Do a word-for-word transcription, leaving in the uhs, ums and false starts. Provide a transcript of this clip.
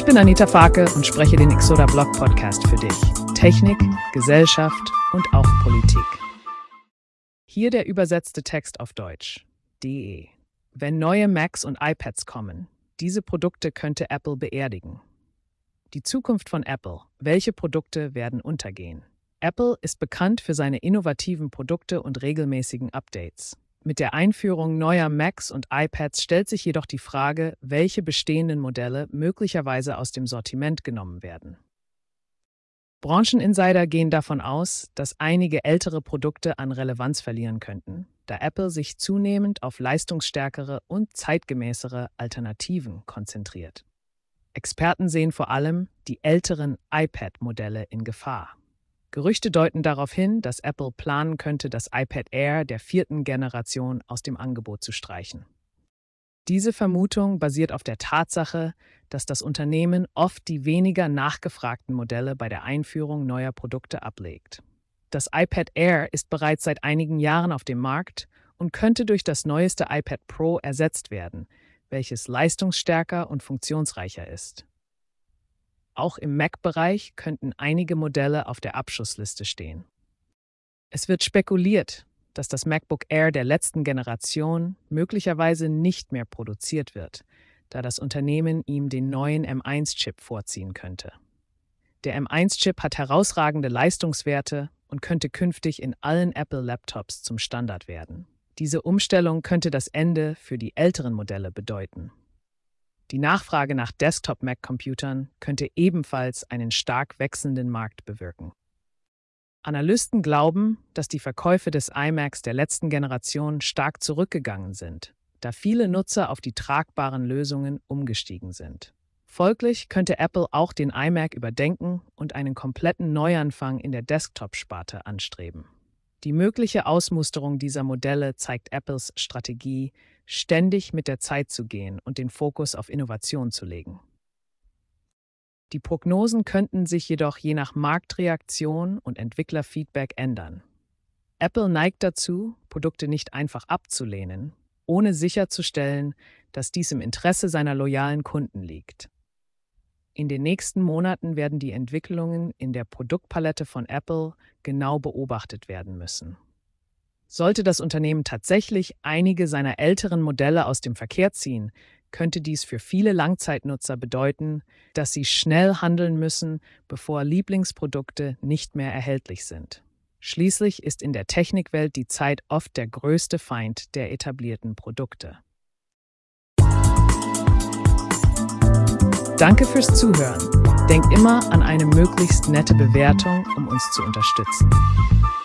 bin Anita Farke und spreche den Exoda Blog Podcast für dich. Technik, Gesellschaft und auch Politik. Hier der übersetzte Text auf Deutsch. De. Wenn neue Macs und iPads kommen, diese Produkte könnte Apple beerdigen. Die Zukunft von Apple. Welche Produkte werden untergehen? Apple ist bekannt für seine innovativen Produkte und regelmäßigen Updates. Mit der Einführung neuer Macs und iPads stellt sich jedoch die Frage, welche bestehenden Modelle möglicherweise aus dem Sortiment genommen werden. Brancheninsider gehen davon aus, dass einige ältere Produkte an Relevanz verlieren könnten, da Apple sich zunehmend auf leistungsstärkere und zeitgemäßere Alternativen konzentriert. Experten sehen vor allem die älteren iPad-Modelle in Gefahr. Gerüchte deuten darauf hin, dass Apple planen könnte, das iPad Air der vierten Generation aus dem Angebot zu streichen. Diese Vermutung basiert auf der Tatsache, dass das Unternehmen oft die weniger nachgefragten Modelle bei der Einführung neuer Produkte ablegt. Das iPad Air ist bereits seit einigen Jahren auf dem Markt und könnte durch das neueste iPad Pro ersetzt werden, welches leistungsstärker und funktionsreicher ist. Auch im Mac-Bereich könnten einige Modelle auf der Abschussliste stehen. Es wird spekuliert, dass das MacBook Air der letzten Generation möglicherweise nicht mehr produziert wird, da das Unternehmen ihm den neuen M eins Chip vorziehen könnte. Der M eins Chip hat herausragende Leistungswerte und könnte künftig in allen Apple-Laptops zum Standard werden. Diese Umstellung könnte das Ende für die älteren Modelle bedeuten. Die Nachfrage nach Desktop-Mac-Computern könnte ebenfalls einen stark wechselnden Markt bewirken. Analysten glauben, dass die Verkäufe des iMacs der letzten Generation stark zurückgegangen sind, da viele Nutzer auf die tragbaren Lösungen umgestiegen sind. Folglich könnte Apple auch den iMac überdenken und einen kompletten Neuanfang in der Desktop-Sparte anstreben. Die mögliche Ausmusterung dieser Modelle zeigt Apples Strategie, ständig mit der Zeit zu gehen und den Fokus auf Innovation zu legen. Die Prognosen könnten sich jedoch je nach Marktreaktion und Entwicklerfeedback ändern. Apple neigt dazu, Produkte nicht einfach abzulehnen, ohne sicherzustellen, dass dies im Interesse seiner loyalen Kunden liegt. In den nächsten Monaten werden die Entwicklungen in der Produktpalette von Apple genau beobachtet werden müssen. Sollte das Unternehmen tatsächlich einige seiner älteren Modelle aus dem Verkehr ziehen, könnte dies für viele Langzeitnutzer bedeuten, dass sie schnell handeln müssen, bevor Lieblingsprodukte nicht mehr erhältlich sind. Schließlich ist in der Technikwelt die Zeit oft der größte Feind der etablierten Produkte. Danke fürs Zuhören. Denk immer an eine möglichst nette Bewertung, um uns zu unterstützen.